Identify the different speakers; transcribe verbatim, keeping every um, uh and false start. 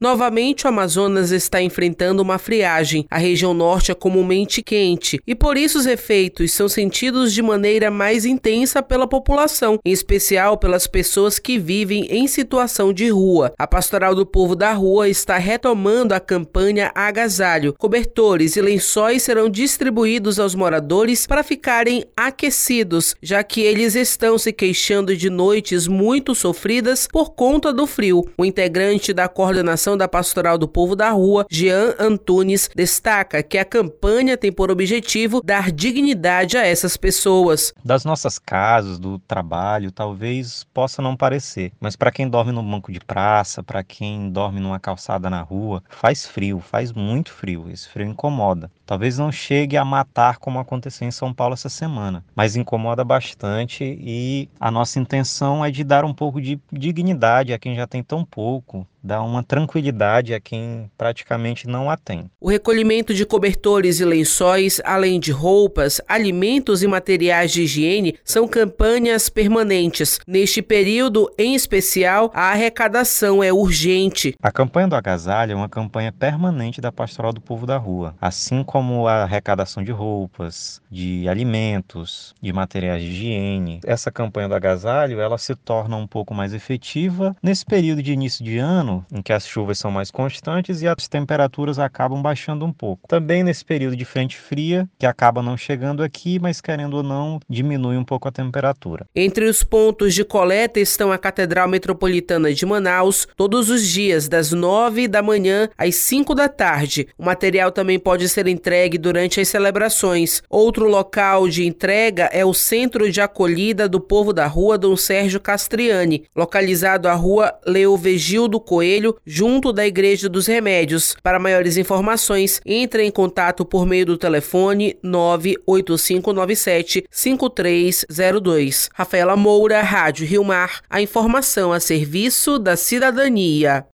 Speaker 1: Novamente, o Amazonas está enfrentando uma friagem. A região norte é comumente quente e, por isso, os efeitos são sentidos de maneira mais intensa pela população, em especial pelas pessoas que vivem em situação de rua. A Pastoral do Povo da Rua está retomando a campanha Agasalho. Cobertores e lençóis serão distribuídos aos moradores para ficarem aquecidos, já que eles estão se queixando de noites muito sofridas por conta do frio. O integrante da coordenação da Pastoral do Povo da Rua, Jean Antunes, destaca que a campanha tem por objetivo dar dignidade a essas pessoas.
Speaker 2: Das nossas casas, do trabalho, talvez possa não parecer, mas para quem dorme no banco de praça, para quem dorme numa calçada na rua, faz frio, faz muito frio, esse frio incomoda. Talvez não chegue a matar como aconteceu em São Paulo essa semana, mas incomoda bastante e a nossa intenção é de dar um pouco de dignidade a quem já tem tão pouco, dar uma tranquilidade a quem praticamente não a tem.
Speaker 1: O recolhimento de cobertores e lençóis, além de roupas, alimentos e materiais de higiene, são campanhas permanentes. Neste período, em especial, a arrecadação é urgente.
Speaker 2: A campanha do agasalho é uma campanha permanente da Pastoral do Povo da Rua, assim como a arrecadação de roupas, de alimentos, de materiais de higiene. Essa campanha do agasalho, ela se torna um pouco mais efetiva nesse período de início de ano, em que as chuvas são mais constantes e as temperaturas acabam baixando um pouco. Também nesse período de frente fria, que acaba não chegando aqui, mas querendo ou não, diminui um pouco a temperatura.
Speaker 1: Entre os pontos de coleta estão a Catedral Metropolitana de Manaus, todos os dias, das nove da manhã às cinco da tarde. O material também pode ser entregue durante as celebrações. Outro local de entrega é o Centro de Acolhida do Povo da Rua Dom Sérgio Castriani, localizado à Rua Leovegildo Coelho, junto da Igreja dos Remédios. Para maiores informações, entre em contato por meio do telefone nove oito cinco nove sete cinco três zero dois. Rafaela Moura, Rádio Rio Mar, a informação a serviço da cidadania.